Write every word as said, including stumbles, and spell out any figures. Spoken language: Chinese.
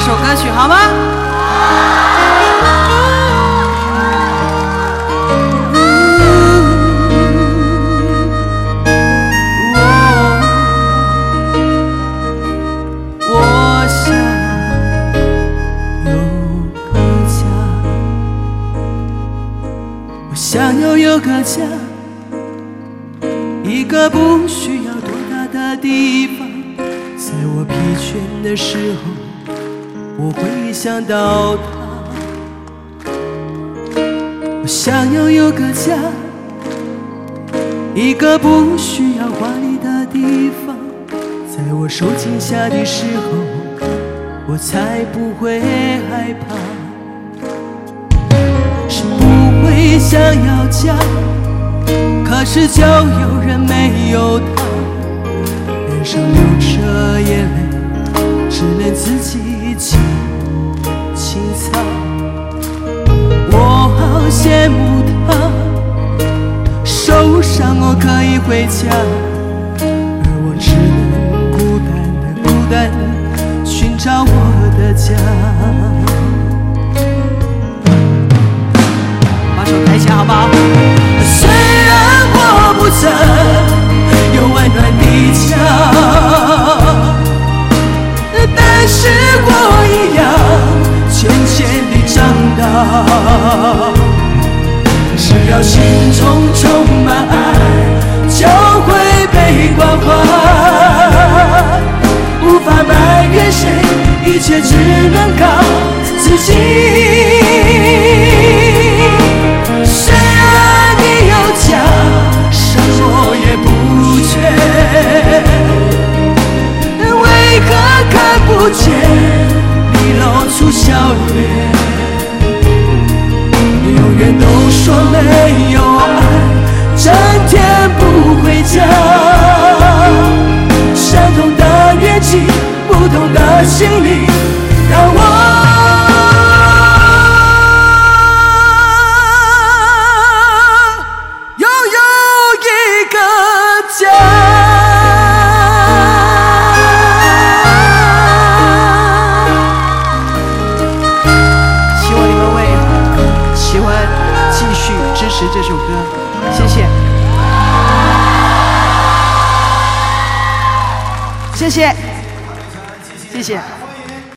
首歌曲，好吗？我想有个家，我想要有个家，一个不需要多大的地方，在我疲倦的时候，我会想到他。我想要有个家，一个不需要华丽的地方，在我受惊吓的时候，我才不会害怕。是不会想要家，可是就有人没有他，脸上流着眼泪，只能自己清清擦。我好羡慕他，受伤我可以回家，而我只能孤单的孤单的寻找我的家。把手抬起来好不好？虽然我不曾有温暖的家，但是我一样渐渐地长大。只要心中充满爱，就会被关怀。无法埋怨谁，一切只能靠自己。虽然你有家，什么也不缺，为何看不见你露出笑脸？永远都说没有爱，整天不回家。相同的年纪，不同的心理，让我拥有一个家。支持这首歌，谢谢，谢谢，谢谢。